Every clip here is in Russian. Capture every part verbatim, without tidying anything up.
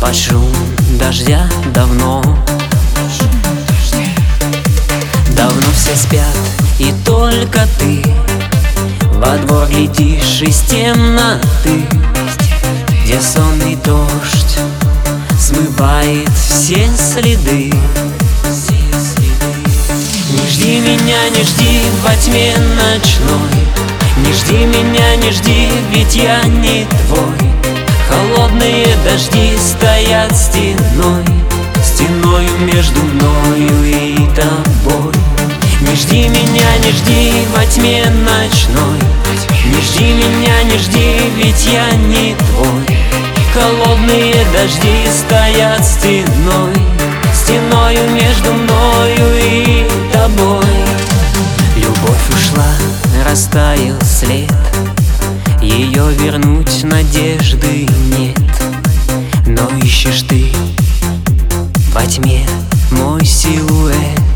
Под шум дождя давно, давно все спят, и только ты во двор глядишь из темноты, где сонный дождь смывает все следы. Не жди меня, не жди во тьме ночной, не жди меня, не жди, ведь я не твой. Холодные дожди стоят стеной, стеною между мною и тобой. Не жди меня, не жди во тьме ночной, не жди меня, не жди, ведь я не твой. Холодные дожди стоят стеной, стеною между мною и тобой. Любовь ушла, растаял след, ее вернуть надежды нет. Но ищешь ты во тьме мой силуэт.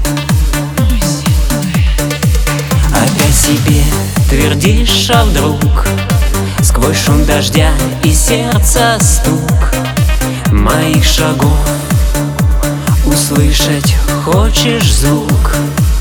Опять себе твердишь, а вдруг сквозь шум дождя и сердца стук моих шагов услышать хочешь звук.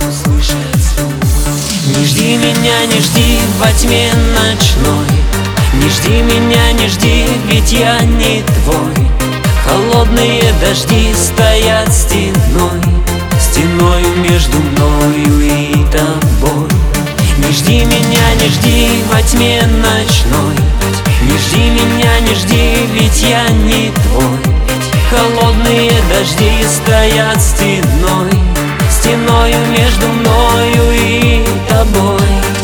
Не жди меня, не жди во тьме ночной, не жди меня, не жди, ведь я не твой. Холодные дожди стоят стеной, стеною между мною и тобой. Не жди меня, не жди во тьме ночной, не жди меня, не жди, ведь я не твой. Холодные дожди стоят стеной, стеною между мною и тобой.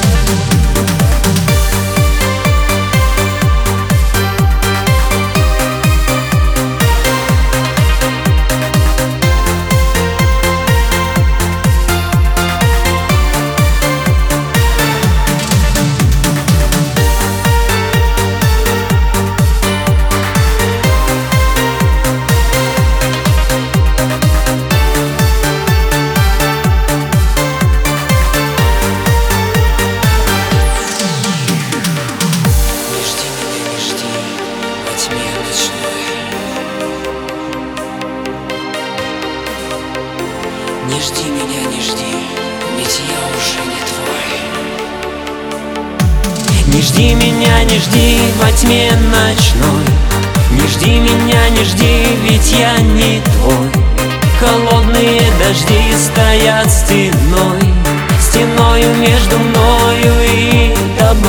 Не жди меня, не жди, ведь я уже не твой. Не жди меня, не жди во тьме ночной, не жди меня, не жди, ведь я не твой. Холодные дожди стоят стеной, стеною между мною и тобой.